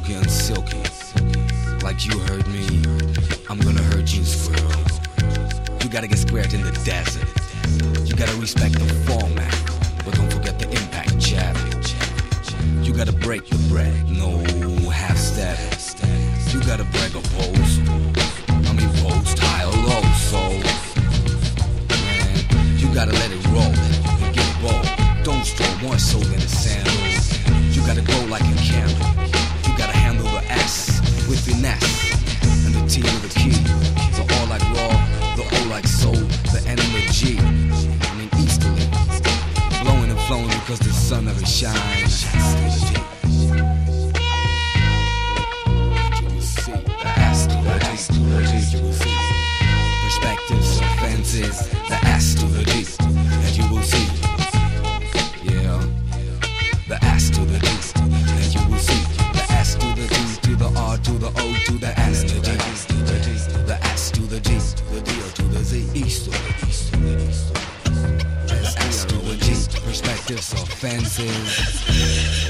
silky and silky. Like you heard me, I'm gonna hurt you, squirrel. You gotta get squared in the desert. You gotta respect the format, but don't forget the impact, chap. You gotta break the bread, no half step. You gotta brag a post, post high or low, so man, you gotta let it roll and get bold. Don't store more so than a sandal. You gotta go like a candle. You gotta handle the S with finesse, and the T with the key. The all like raw, the O like soul, the N and the G. I mean easterly, blowing and flowing because the sun never shines. Perspectives, offenses, the S to the D, and you will see. Yeah, the S to the D, and you will see. The S to the D, to the R, to the O, to the S to the D, the S to the D, the D to the Z, East to the East. S to the D, perspectives, offenses.